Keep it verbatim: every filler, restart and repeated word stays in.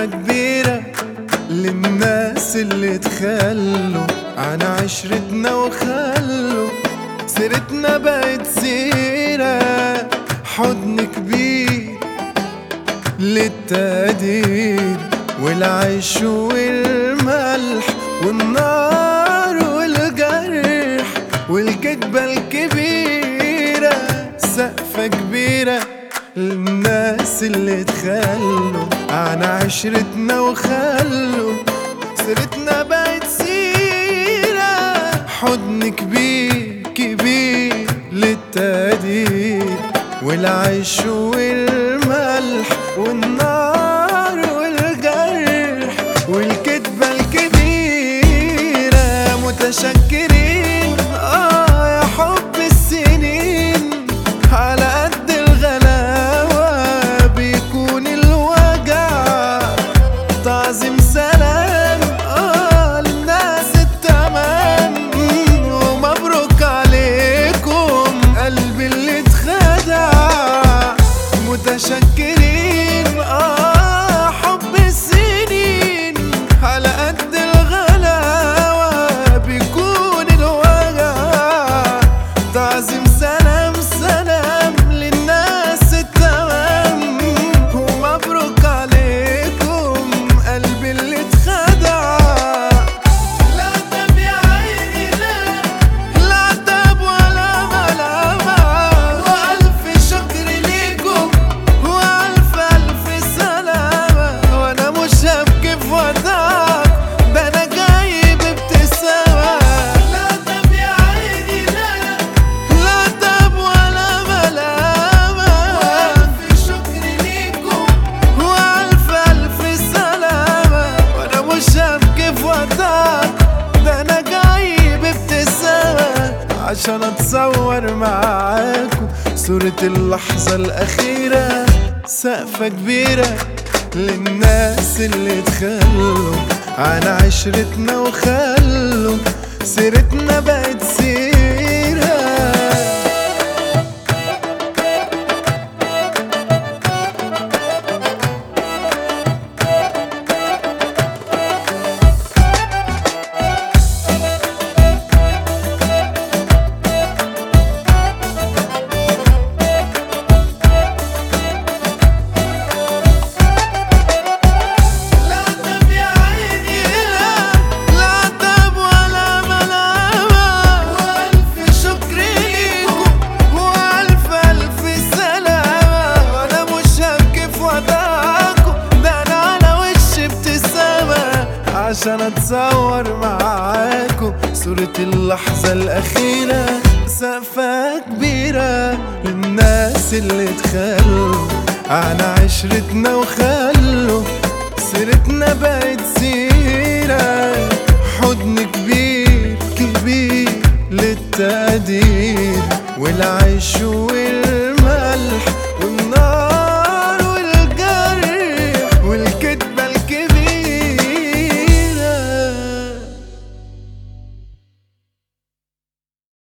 سقفة كبيرة للناس اللي تخلوا عن عشرتنا وخلوا سيرتنا بقت سيرة. حضن كبير للتقدير والعيش والملح والنار والجرح والكدبة الكبيرة. سقفة كبيرة للناس اللي تخلوا عن عشرتنا وخلوا سيرتنا بقت سيرة. حضن كبير كبير للتقدير والعيش والملح والنار والجرح والكدبة الكبيرة. متشكرين آه يا حب السنين، على قد الغلاوة بيكون الوجع. تعظيم سلام آه للناس التمام، ومبروك عليكم قلبي اللي اتخدع. متشكرين آه حب السنين، على قد الغلاوة بيكون الوجع. تعظيم سلام سلام للناس التمام، ومبروك عليكم قلبي اللي اتخدع. لا تب يا عيني لا، لا تب ولا ملامة، وألف شكر ليكم وألف ألف سلامة. وأنا مش هبكي في وداعك، ده أنا جاي بابتسامة. لا تب يا عيني لا، لا تب ولا ملامة، وألف شكر ليكم وألف ألف سلامة. وأنا مش هبكي في وداعك، ده أنا جاي بابتسامة عشان أتصور معاكم صورة اللحظة الأخيرة. سقفة كبيرة للناس اللي تخلوا عن عشرتنا وخلوا سيرتنا بقت سيرة. لا تب يا عيني لا، لا تب ولا ملامة، وألف شكر ليكم وألف ألف سلامة. وأنا مش هبكي في وداعكم، ده أنا على وشي ابتسامة عشان أتصور معاكم صورة اللحظة الأخيرة. سقفة كبيرة للناس اللي تخلوا عن عشرتنا وخلوا سيرتنا بقت سيرة. حضن كبير كبير للتقدير والعيش والملح